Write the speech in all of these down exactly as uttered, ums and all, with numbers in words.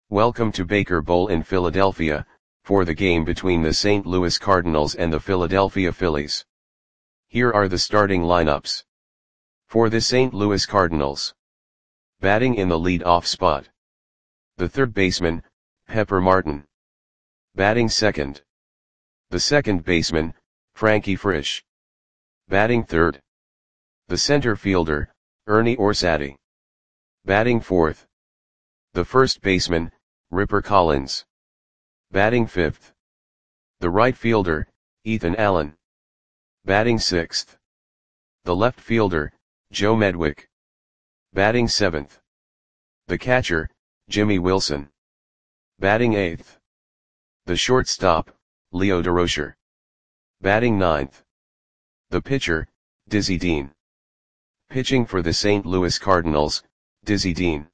Welcome to Baker Bowl in Philadelphia, for the game between the Saint Louis Cardinals and the Philadelphia Phillies. Here are the starting lineups. For the Saint Louis Cardinals. Batting in the lead-off spot. The third baseman, Pepper Martin. Batting second. The second baseman, Frankie Frisch. Batting third. The center fielder, Ernie Orsatti. Batting fourth. The first baseman, Ripper Collins. Batting fifth. The right fielder, Ethan Allen. Batting sixth. The left fielder, Joe Medwick. Batting seventh. The catcher, Jimmy Wilson. Batting eighth. The shortstop, Leo Durocher. Batting ninth. The pitcher, Dizzy Dean. Pitching for the Saint Louis Cardinals, Dizzy Dean.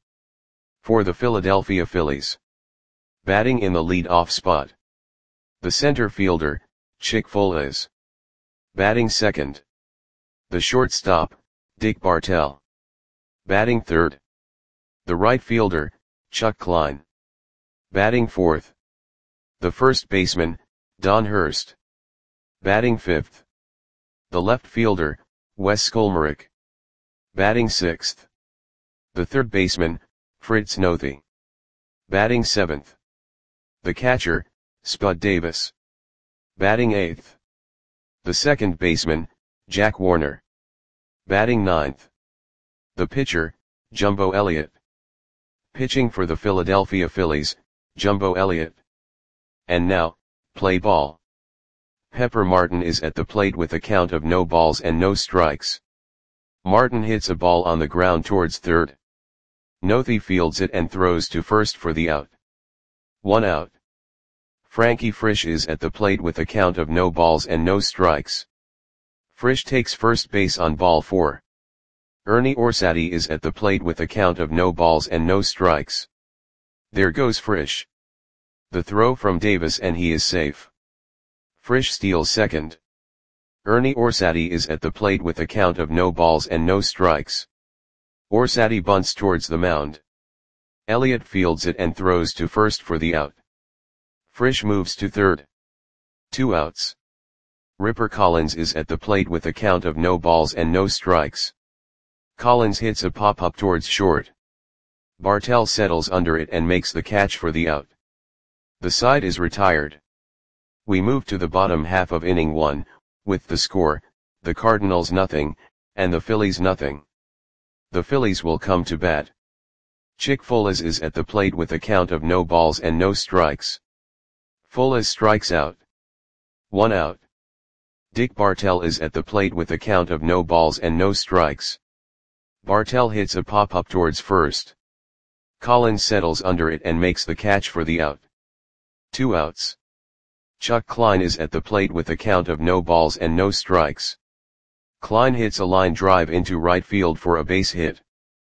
For the Philadelphia Phillies. Batting in the lead-off spot. The center fielder, Chick Foales. Batting second. The shortstop, Dick Bartell. Batting third. The right fielder, Chuck Klein. Batting fourth. The first baseman, Don Hurst. Batting fifth. The left fielder, Wes Skolmarek. Batting sixth. The third baseman, Fritz Nothi. Batting seventh. The catcher, Spud Davis. Batting eighth. The second baseman, Jack Warner. Batting ninth. The pitcher, Jumbo Elliott. Pitching for the Philadelphia Phillies, Jumbo Elliott. And now, play ball. Pepper Martin is at the plate with a count of no balls and no strikes. Martin hits a ball on the ground towards third. Nothi fields it and throws to first for the out. One out. Frankie Frisch is at the plate with a count of no balls and no strikes. Frisch takes first base on ball four. Ernie Orsatti is at the plate with a count of no balls and no strikes. There goes Frisch. The throw from Davis and he is safe. Frisch steals second. Ernie Orsatti is at the plate with a count of no balls and no strikes. Orsatti bunts towards the mound. Elliott fields it and throws to first for the out. Frisch moves to third. Two outs. Ripper Collins is at the plate with a count of no balls and no strikes. Collins hits a pop-up towards short. Bartell settles under it and makes the catch for the out. The side is retired. We move to the bottom half of inning one, with the score, the Cardinals nothing, and the Phillies nothing. The Phillies will come to bat. Chick Foales is at the plate with a count of no balls and no strikes. Foales strikes out. One out. Dick Bartell is at the plate with a count of no balls and no strikes. Bartell hits a pop-up towards first. Collins settles under it and makes the catch for the out. Two outs. Chuck Klein is at the plate with a count of no balls and no strikes. Klein hits a line drive into right field for a base hit.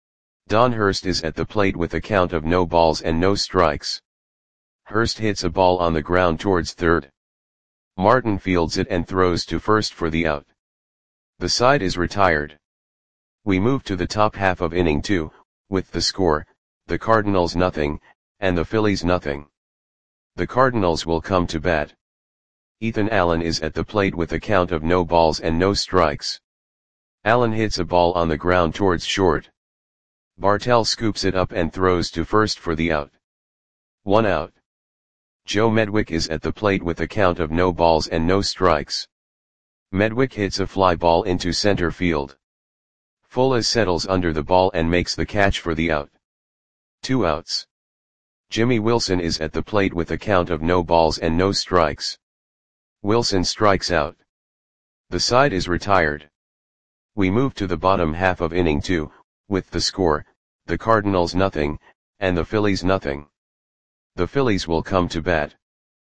Don Hurst is at the plate with a count of no balls and no strikes. Hurst hits a ball on the ground towards third. Martin fields it and throws to first for the out. The side is retired. We move to the top half of inning two, with the score, the Cardinals nothing, and the Phillies nothing. The Cardinals will come to bat. Ethan Allen is at the plate with a count of no balls and no strikes. Allen hits a ball on the ground towards short. Bartell scoops it up and throws to first for the out. One out. Joe Medwick is at the plate with a count of no balls and no strikes. Medwick hits a fly ball into center field. Foales settles under the ball and makes the catch for the out. Two outs. Jimmy Wilson is at the plate with a count of no balls and no strikes. Wilson strikes out. The side is retired. We move to the bottom half of inning two, with the score, the Cardinals nothing, and the Phillies nothing. The Phillies will come to bat.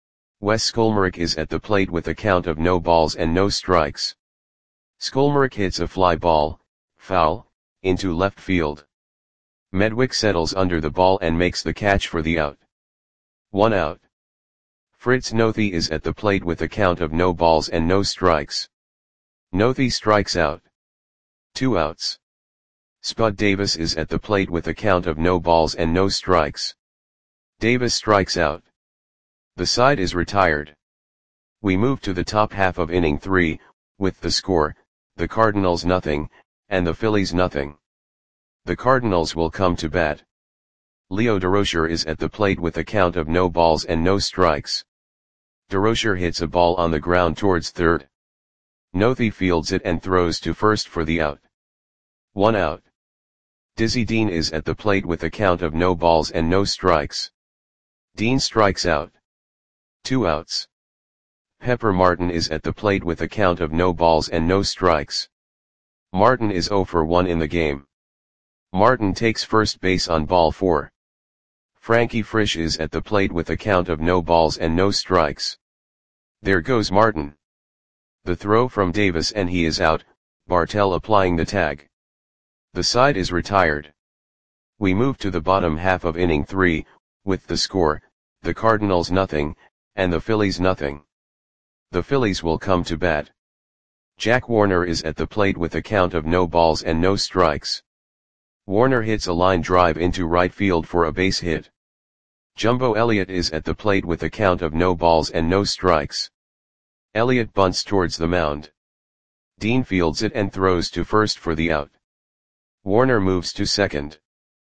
Wes Skolmarek is at the plate with a count of no balls and no strikes. Skolmarek hits a fly ball, foul, into left field. Medwick settles under the ball and makes the catch for the out. One out. Fritz Nothi is at the plate with a count of no balls and no strikes. Nothi strikes out. Two outs. Spud Davis is at the plate with a count of no balls and no strikes. Davis strikes out. The side is retired. We move to the top half of inning three, with the score, the Cardinals nothing, and the Phillies nothing. The Cardinals will come to bat. Leo Durocher is at the plate with a count of no balls and no strikes. Durocher hits a ball on the ground towards third. Nothey fields it and throws to first for the out. One out. Dizzy Dean is at the plate with a count of no balls and no strikes. Dean strikes out. Two outs. Pepper Martin is at the plate with a count of no balls and no strikes. Martin is oh for one in the game. Martin takes first base on ball four. Frankie Frisch is at the plate with a count of no balls and no strikes. There goes Martin. The throw from Davis and he is out, Bartell applying the tag. The side is retired. We move to the bottom half of inning three, with the score, the Cardinals nothing, and the Phillies nothing. The Phillies will come to bat. Jack Warner is at the plate with a count of no balls and no strikes. Warner hits a line drive into right field for a base hit. Jumbo Elliott is at the plate with a count of no balls and no strikes. Elliott bunts towards the mound. Dean fields it and throws to first for the out. Warner moves to second.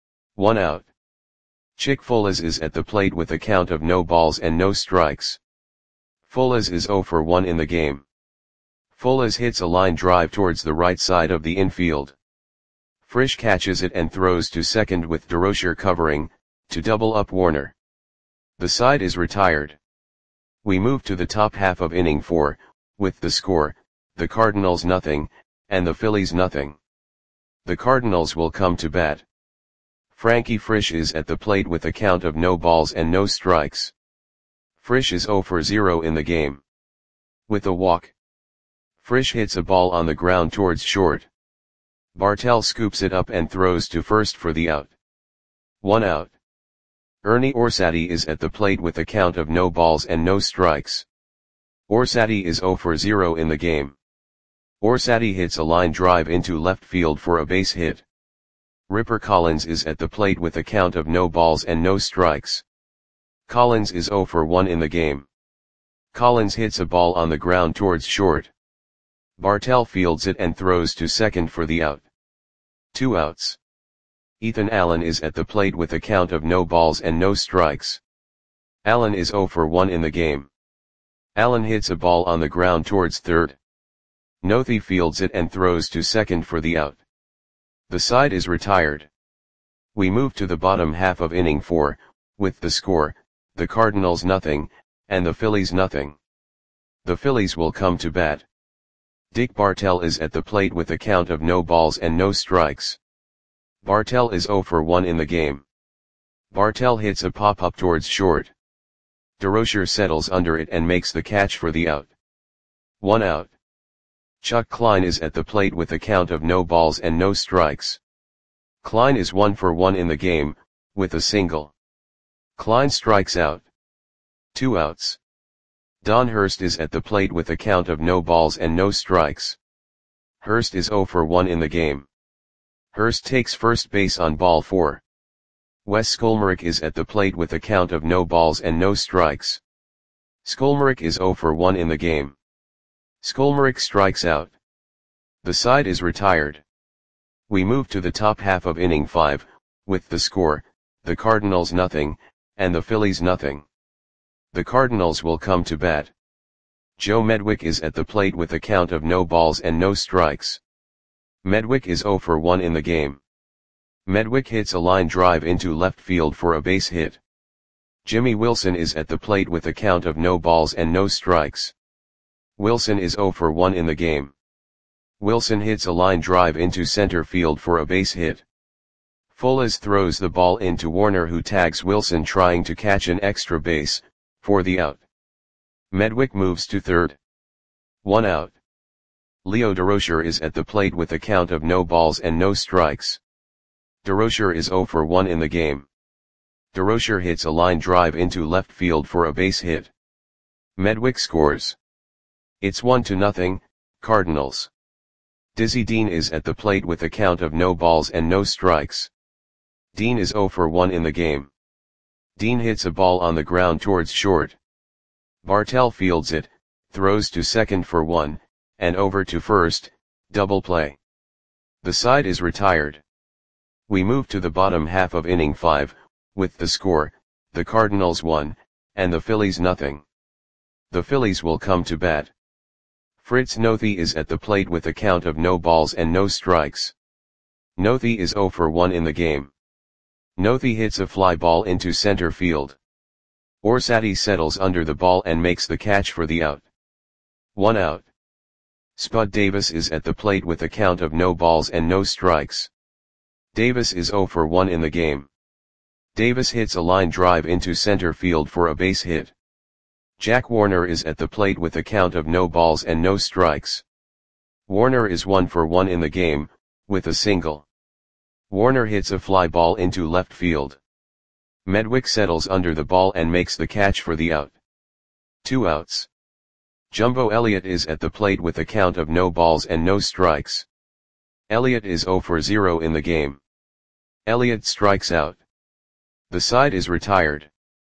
One out. Chick Folas is at the plate with a count of no balls and no strikes. Folas is oh for one in the game. Folas hits a line drive towards the right side of the infield. Frisch catches it and throws to second with Durocher covering, to double up Warner. The side is retired. We move to the top half of inning four, with the score, the Cardinals nothing, and the Phillies nothing. The Cardinals will come to bat. Frankie Frisch is at the plate with a count of no balls and no strikes. Frisch is oh for zero in the game. With a walk. Frisch hits a ball on the ground towards short. Bartell scoops it up and throws to first for the out. One out. Ernie Orsatti is at the plate with a count of no balls and no strikes. Orsatti is oh for zero in the game. Orsatti hits a line drive into left field for a base hit. Ripper Collins is at the plate with a count of no balls and no strikes. Collins is oh for one in the game. Collins hits a ball on the ground towards short. Bartell fields it and throws to second for the out. Two outs. Ethan Allen is at the plate with a count of no balls and no strikes. Allen is oh for one in the game. Allen hits a ball on the ground towards third. Nothey fields it and throws to second for the out. The side is retired. We move to the bottom half of inning four, with the score, the Cardinals nothing, and the Phillies nothing. The Phillies will come to bat. Dick Bartell is at the plate with a count of no balls and no strikes. Bartell is oh for one in the game. Bartell hits a pop-up towards short. Durocher settles under it and makes the catch for the out. One out. Chuck Klein is at the plate with a count of no balls and no strikes. Klein is one for one in the game, with a single. Klein strikes out. Two outs. Don Hurst is at the plate with a count of no balls and no strikes. Hurst is oh for one in the game. Hurst takes first base on ball four. Wes Skolmerick is at the plate with a count of no balls and no strikes. Skolmerick is oh for one in the game. Skolmerick strikes out. The side is retired. We move to the top half of inning five, with the score, the Cardinals nothing, and the Phillies nothing. The Cardinals will come to bat. Joe Medwick is at the plate with a count of no balls and no strikes. Medwick is oh for one in the game. Medwick hits a line drive into left field for a base hit. Jimmy Wilson is at the plate with a count of no balls and no strikes. Wilson is oh for one in the game. Wilson hits a line drive into center field for a base hit. Folas throws the ball into Warner, who tags Wilson trying to catch an extra base, for the out. Medwick moves to third. One out. Leo Durocher is at the plate with a count of no balls and no strikes. Durocher is oh for one in the game. Durocher hits a line drive into left field for a base hit. Medwick scores. It's one to nothing, Cardinals. Dizzy Dean is at the plate with a count of no balls and no strikes. Dean is oh for one in the game. Dean hits a ball on the ground towards short. Bartell fields it, throws to second for one, and over to first, double play. The side is retired. We move to the bottom half of inning five, with the score, the Cardinals one, and the Phillies nothing. The Phillies will come to bat. Fritz Nothey is at the plate with a count of no balls and no strikes. Nothey is zero for one in the game. Nothey hits a fly ball into center field. Orsatti settles under the ball and makes the catch for the out. One out. Spud Davis is at the plate with a count of no balls and no strikes. Davis is zero for one in the game. Davis hits a line drive into center field for a base hit. Jack Warner is at the plate with a count of no balls and no strikes. Warner is one for one in the game, with a single. Warner hits a fly ball into left field. Medwick settles under the ball and makes the catch for the out. Two outs. Jumbo Elliott is at the plate with a count of no balls and no strikes. Elliott is zero for zero in the game. Elliott strikes out. The side is retired.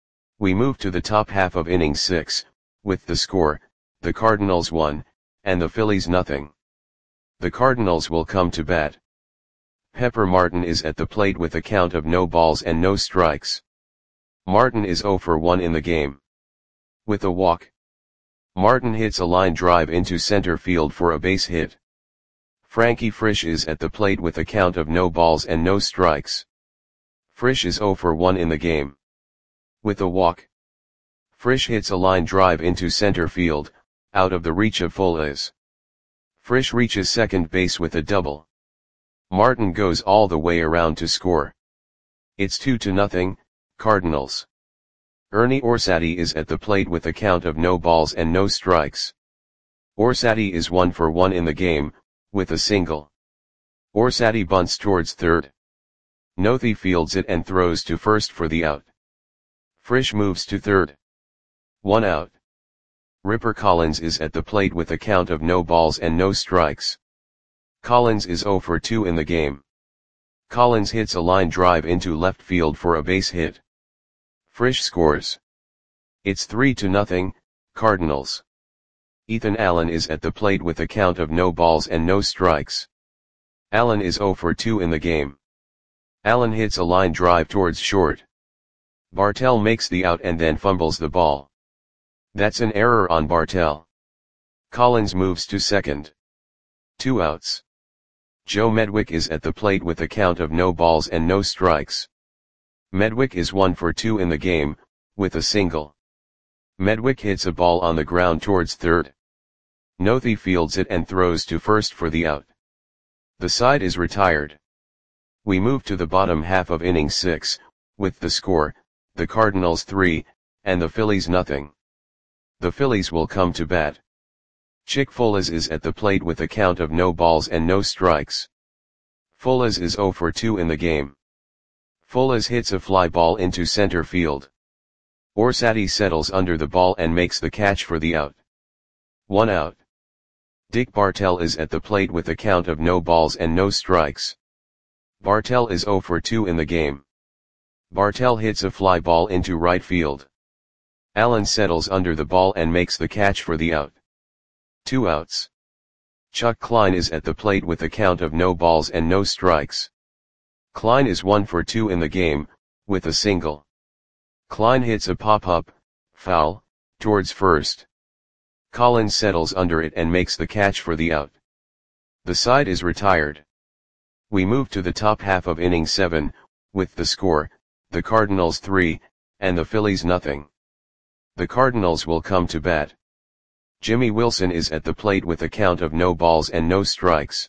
We move to the top half of inning six, with the score, the Cardinals one, and the Phillies nothing. The Cardinals will come to bat. Pepper Martin is at the plate with a count of no balls and no strikes. Martin is zero for one in the game. With a walk. Martin hits a line drive into center field for a base hit. Frankie Frisch is at the plate with a count of no balls and no strikes. Frisch is zero for one in the game. With a walk. Frisch hits a line drive into center field, out of the reach of Fules. Frisch reaches second base with a double. Martin goes all the way around to score. It's two to nothing, Cardinals. Ernie Orsatti is at the plate with a count of no balls and no strikes. Orsatti is one for one in the game, with a single. Orsatti bunts towards third. Nothey fields it and throws to first for the out. Frisch moves to third. One out. Ripper Collins is at the plate with a count of no balls and no strikes. Collins is zero for two in the game. Collins hits a line drive into left field for a base hit. Frisch scores. It's three to nothing, Cardinals. Ethan Allen is at the plate with a count of no balls and no strikes. Allen is zero for two in the game. Allen hits a line drive towards short. Bartell makes the out and then fumbles the ball. That's an error on Bartell. Collins moves to second. Two outs. Joe Medwick is at the plate with a count of no balls and no strikes. Medwick is one for two in the game, with a single. Medwick hits a ball on the ground towards third. Nothey fields it and throws to first for the out. The side is retired. We move to the bottom half of inning six, with the score, the Cardinals three, and the Phillies nothing. The Phillies will come to bat. Chick Fules is at the plate with a count of no balls and no strikes. Fules is zero for two in the game. Fules hits a fly ball into center field. Orsatti settles under the ball and makes the catch for the out. One out. Dick Bartell is at the plate with a count of no balls and no strikes. Bartell is zero for two in the game. Bartell hits a fly ball into right field. Allen settles under the ball and makes the catch for the out. Two outs. Chuck Klein is at the plate with a count of no balls and no strikes. Klein is one for two in the game, with a single. Klein hits a pop-up, foul, towards first. Collins settles under it and makes the catch for the out. The side is retired. We move to the top half of inning seven, with the score, the Cardinals three, and the Phillies nothing. The Cardinals will come to bat. Jimmy Wilson is at the plate with a count of no balls and no strikes.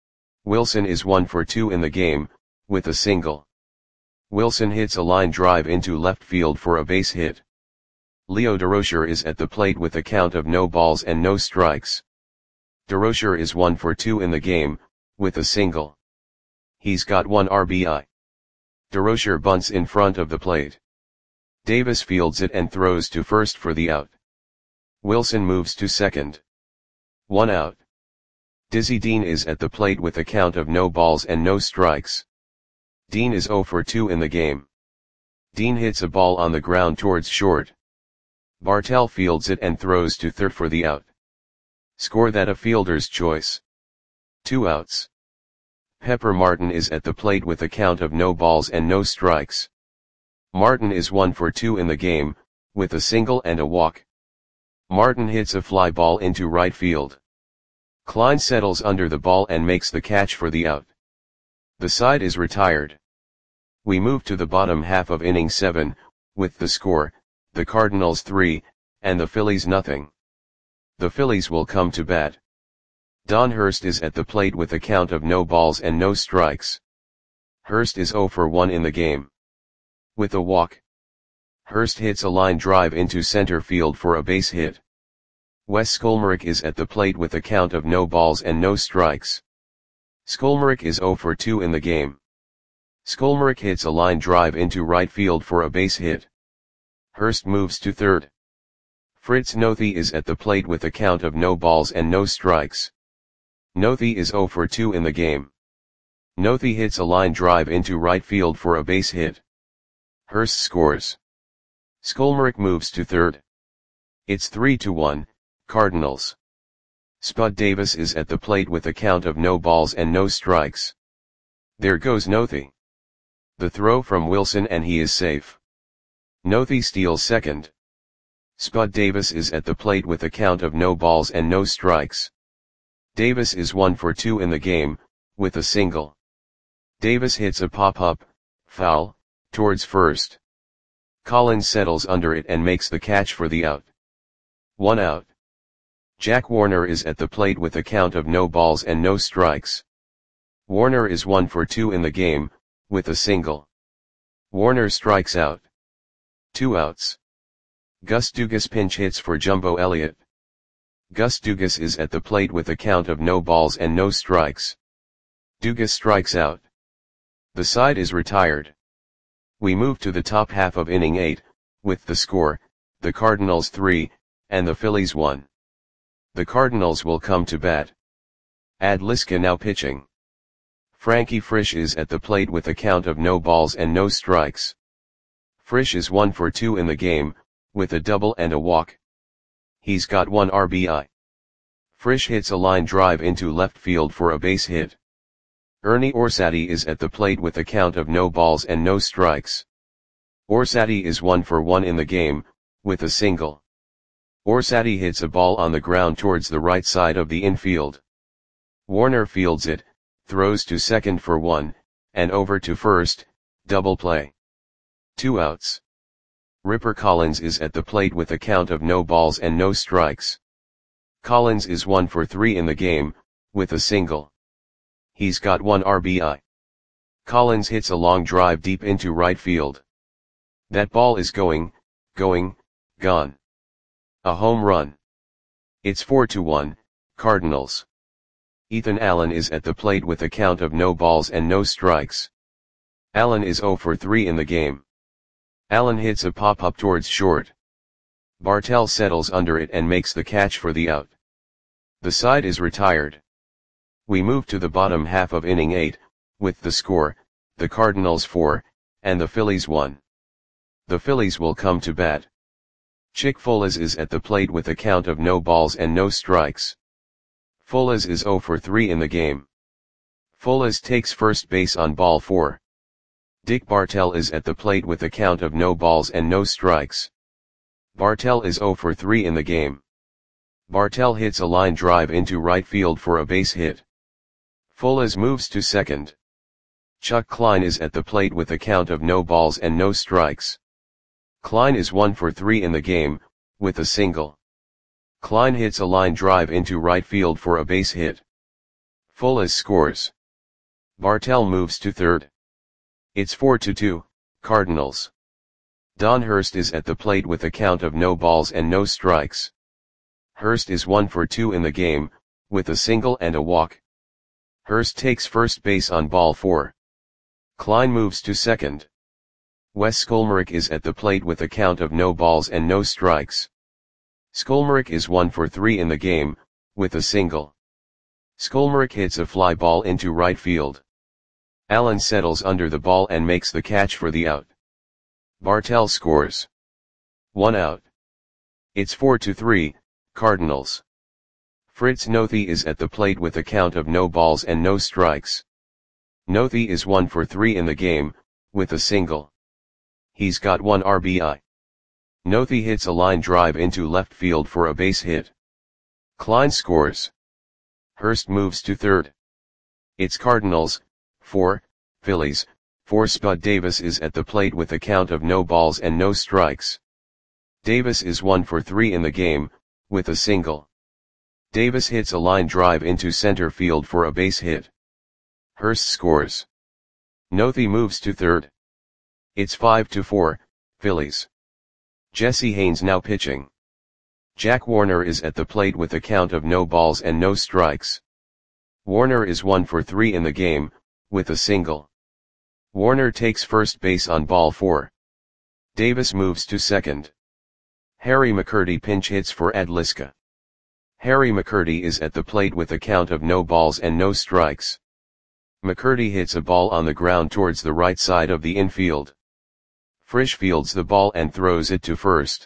Wilson is one for two in the game, with a single. Wilson hits a line drive into left field for a base hit. Leo Durocher is at the plate with a count of no balls and no strikes. Durocher is one for two in the game, with a single. He's got one R B I. Durocher bunts in front of the plate. Davis fields it and throws to first for the out. Wilson moves to second. One out. Dizzy Dean is at the plate with a count of no balls and no strikes. Dean is zero for two in the game. Dean hits a ball on the ground towards short. Bartell fields it and throws to third for the out. Score that a fielder's choice. Two outs. Pepper Martin is at the plate with a count of no balls and no strikes. Martin is one for two in the game, with a single and a walk. Martin hits a fly ball into right field. Klein settles under the ball and makes the catch for the out. The side is retired. We move to the bottom half of inning seven, with the score, the Cardinals three, and the Phillies nothing. The Phillies will come to bat. Don Hurst is at the plate with a count of no balls and no strikes. Hurst is oh for one in the game. With a walk. Hurst hits a line drive into center field for a base hit. Wes Skolmarek is at the plate with a count of no balls and no strikes. Skolmarek is oh for two in the game. Skolmarek hits a line drive into right field for a base hit. Hurst moves to third. Fritz Nothi is at the plate with a count of no balls and no strikes. Nothi is oh for two in the game. Nothi hits a line drive into right field for a base hit. Hurst scores. Skolmarek moves to third. It's three to one, Cardinals. Spud Davis is at the plate with a count of no balls and no strikes. There goes Nothi. The throw from Wilson and he is safe. Nothi steals second. Spud Davis is at the plate with a count of no balls and no strikes. Davis is one for two in the game, with a single. Davis hits a pop-up, foul, towards first. Collins settles under it and makes the catch for the out. One out. Jack Warner is at the plate with a count of no balls and no strikes. Warner is one for two in the game, with a single. Warner strikes out. Two outs. Gus Dugas pinch hits for Jumbo Elliott. Gus Dugas is at the plate with a count of no balls and no strikes. Dugas strikes out. The side is retired. We move to the top half of inning eight, with the score, the Cardinals three, and the Phillies one. The Cardinals will come to bat. Ad Liska now pitching. Frankie Frisch is at the plate with a count of no balls and no strikes. Frisch is one for two in the game, with a double and a walk. He's got one R B I. Frisch hits a line drive into left field for a base hit. Ernie Orsatti is at the plate with a count of no balls and no strikes. Orsatti is one for one in the game, with a single. Orsatti hits a ball on the ground towards the right side of the infield. Warner fields it, throws to second for one, and over to first, double play. Two outs. Ripper Collins is at the plate with a count of no balls and no strikes. Collins is one for three in the game, with a single. He's got one R B I. Collins hits a long drive deep into right field. That ball is going, going, gone. A home run. It's four to one, Cardinals. Ethan Allen is at the plate with a count of no balls and no strikes. Allen is oh for three in the game. Allen hits a pop-up towards short. Bartell settles under it and makes the catch for the out. The side is retired. We move to the bottom half of inning eight, with the score, the Cardinals four, and the Phillies one. The Phillies will come to bat. Chick Folas is at the plate with a count of no balls and no strikes. Folas is oh for three in the game. Folas takes first base on ball four. Dick Bartell is at the plate with a count of no balls and no strikes. Bartell is oh for three in the game. Bartell hits a line drive into right field for a base hit. Folas moves to second. Chuck Klein is at the plate with a count of no balls and no strikes. Klein is one for three in the game, with a single. Klein hits a line drive into right field for a base hit. Folas scores. Bartell moves to third. It's four to two, Cardinals. Don Hurst is at the plate with a count of no balls and no strikes. Hurst is one for two in the game, with a single and a walk. Hurst takes first base on ball four. Klein moves to second. Wes Skolmarek is at the plate with a count of no balls and no strikes. Skolmarek is one for three in the game, with a single. Skolmarek hits a fly ball into right field. Allen settles under the ball and makes the catch for the out. Bartell scores. One out. It's four to three, Cardinals. Fritz Nothi is at the plate with a count of no balls and no strikes. Nothi is one for three in the game, with a single. He's got one R B I. Nothi hits a line drive into left field for a base hit. Klein scores. Hurst moves to third. It's Cardinals, four, Phillies, four. Spud Davis is at the plate with a count of no balls and no strikes. Davis is one for three in the game, with a single. Davis hits a line drive into center field for a base hit. Hurst scores. Nothi moves to third. It's five to four, Phillies. Jesse Haynes now pitching. Jack Warner is at the plate with a count of no balls and no strikes. Warner is one for three in the game, with a single. Warner takes first base on ball four. Davis moves to second. Harry McCurdy pinch hits for Ed Liska. Harry McCurdy is at the plate with a count of no balls and no strikes. McCurdy hits a ball on the ground towards the right side of the infield. Frisch fields the ball and throws it to first.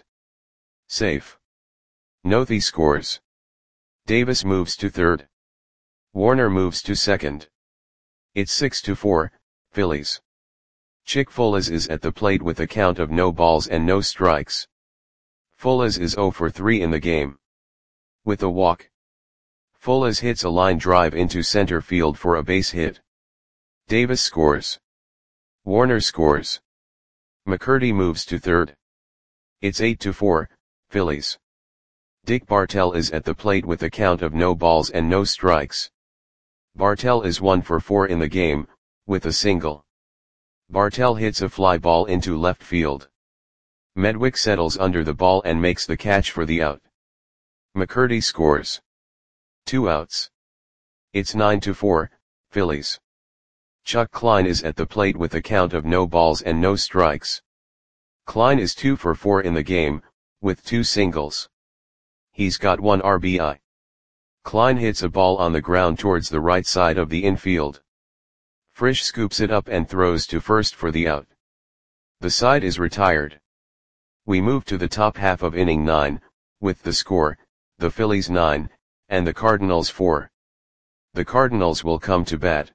Safe. Nothi scores. Davis moves to third. Warner moves to second. It's six to four, Phillies. Chick Folas is at the plate with a count of no balls and no strikes. Folas is zero for three in the game. With a walk. Folas hits a line drive into center field for a base hit. Davis scores. Warner scores. McCurdy moves to third. It's eight to four, Phillies. Dick Bartell is at the plate with a count of no balls and no strikes. Bartell is one for four in the game, with a single. Bartell hits a fly ball into left field. Medwick settles under the ball and makes the catch for the out. McCurdy scores. Two outs. It's nine to four, Phillies. Chuck Klein is at the plate with a count of no balls and no strikes. Klein is two for four in the game, with two singles. He's got one R B I. Klein hits a ball on the ground towards the right side of the infield. Frisch scoops it up and throws to first for the out. The side is retired. We move to the top half of inning nine, with the score, the Phillies nine, and the Cardinals four. The Cardinals will come to bat.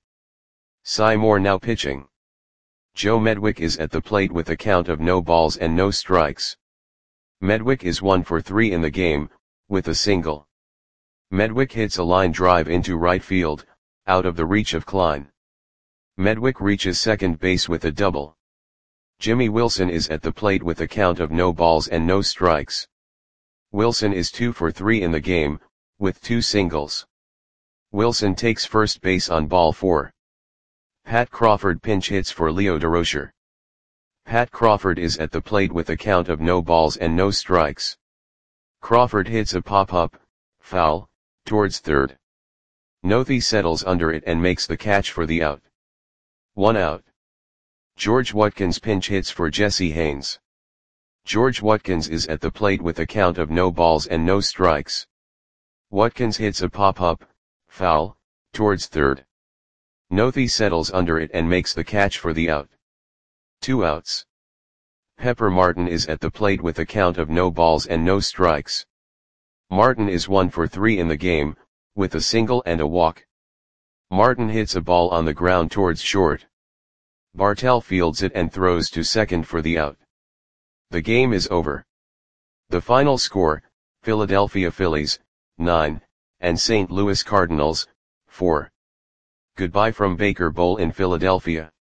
Cy Moore now pitching. Joe Medwick is at the plate with a count of no balls and no strikes. Medwick is one for three in the game, with a single. Medwick hits a line drive into right field, out of the reach of Klein. Medwick reaches second base with a double. Jimmy Wilson is at the plate with a count of no balls and no strikes. Wilson is two for three in the game, with two singles. Wilson takes first base on ball four. Pat Crawford pinch hits for Leo Durocher. Pat Crawford is at the plate with a count of no balls and no strikes. Crawford hits a pop-up, foul, towards third. Nothi settles under it and makes the catch for the out. One out. George Watkins pinch hits for Jesse Haynes. George Watkins is at the plate with a count of no balls and no strikes. Watkins hits a pop-up, foul, towards third. Nothi settles under it and makes the catch for the out. Two outs. Pepper Martin is at the plate with a count of no balls and no strikes. Martin is one for three in the game, with a single and a walk. Martin hits a ball on the ground towards short. Bartell fields it and throws to second for the out. The game is over. The final score, Philadelphia Phillies, nine, and Saint Louis Cardinals, four. Goodbye from Baker Bowl in Philadelphia.